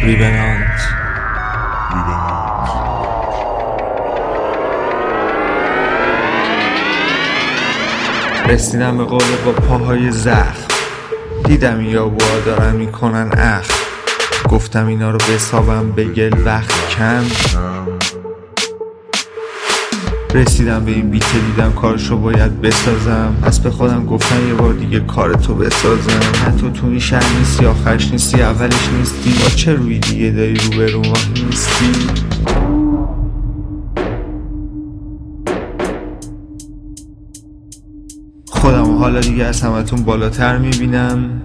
ریونانت. رسیدم به قله با پاهای زخم، دیدم این یابوها دارن میکنن اخم. گفتم اینا رو بسابم به گل وقت کم. رسیدم به این بیت، دیدم کارشو باید بسازم. پس به خودم گفتم یه بار دیگه کارتو بسازم. نه تو این شهر نیستی، آخرش نیستی، اولش نیستی. با چه روی دیگه داری رو به رو نیستی؟ خودم حالا دیگه از همتون بالاتر میبینم.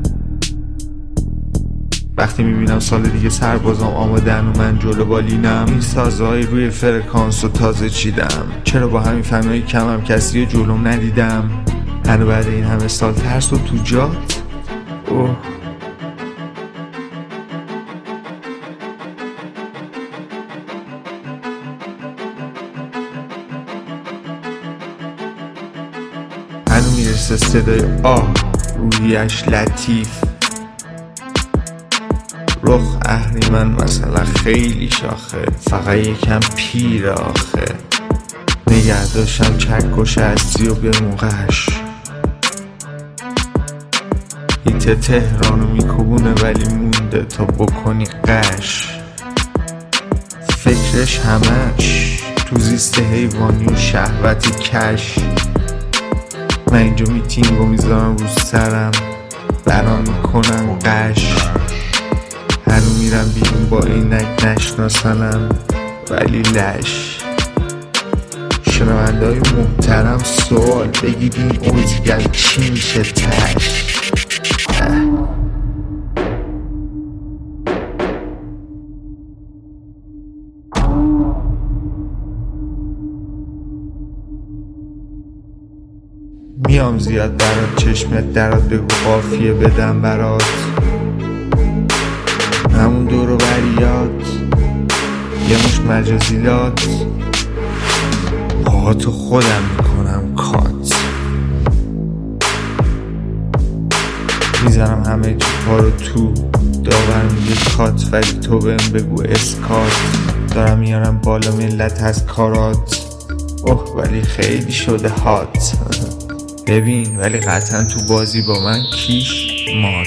وقتی میبینم سال دیگه سربازام آمادن و من جلو بالینم. این سازهای روی فرکانس رو تازه چیدم. چرا با همین فنای کمم کسی رو جلوم ندیدم؟ هنو بعد این همه سال ترس و تو جات. اوه هنو میرسه صدای آه، رویش لطیف. رخ اهریمن مثلا خیلی شاخه، فقط یکم پیر آخه. نگه داشتم چکش هستی و به موقعش. هیت تهرانو میکوبونه ولی مونده تا بکنی قش. فکرش همش تو زیست حیوانی و شهوتی کش. من اینجا میتینگو میذارم رو سرم، برام میکنم قش. هنو میرم بیرون با اینک نشناسنم ولی لش. شنونده های محترم سوال بگید این اوزگل چی میشه تش؟ میام زیاد برات، چشمت درات، بگو قافیه بدم برات. همون دور و بریات، یه مش مجازیلات. پاهاتو خودم میکنم کات. میزنم همه چیپا رو تو، داور میگه کات ولی تو بهم بگو اسکات. دارم میارم بالا ملت از کارات. اوه ولی خیلی شده هات. ببین ولی قطعا تو بازی با من کیش مات.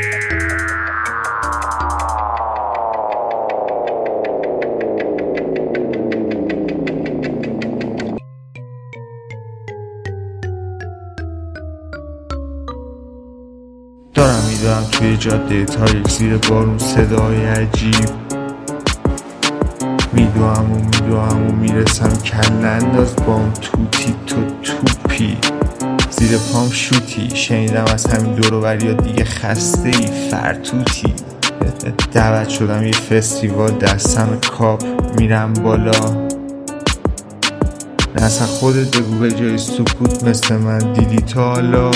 دارم میدارم توی جاده تاریک زیر بارون صدای عجیب. میدوام و میرسم کله انداز با اون توتی تو توپی. زیر پام شوتی، شنیدم از همین دور و بریا دیگه خسته ای فرتوتی. دعوت شدم یه فستیوال، دستم کاپ میرم بالا. اصلا خودت بگو به جای سکوت مثل من دیدی تا حالا؟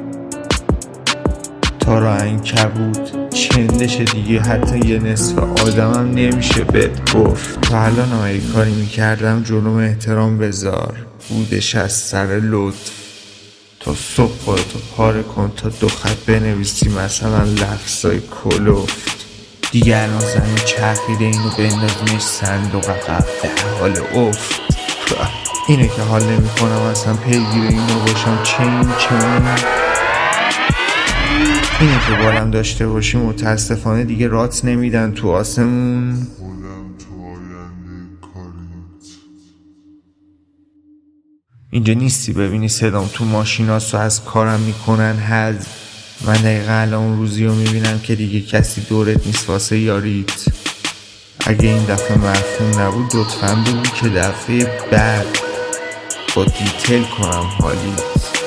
تارا این کبود چندشه دیگه، حتی یه نصف آدمم نمیشه بهت گفت. تا الان اگه کاری میکردم جلوم احترام بذار، بودش از سر لطف. تا صبح خودتو پاره کن تا 2 خط بنویسی مثلا لفظای کلوفت. دیگه الان زمین چرخیده، اینو بندازیمش صندوق عقب در حال افت. اینه که حال نمی کنم اصلا پیگیر اینو باشم. چون اینه که بالم داشته باشی متاسفانه دیگه رات نمیدن تو آسمون. اینجا نیستی ببینی صدام تو ماشیناست و از کارم میکنن حذف. من دقیقا الان اون روزی رو میبینم که دیگه کسی دورت نیست واسه یاریت. اگه این دفعه مفهوم نبود لطفاً بگو که دفعه بعد با دیتیل کنم حالیت.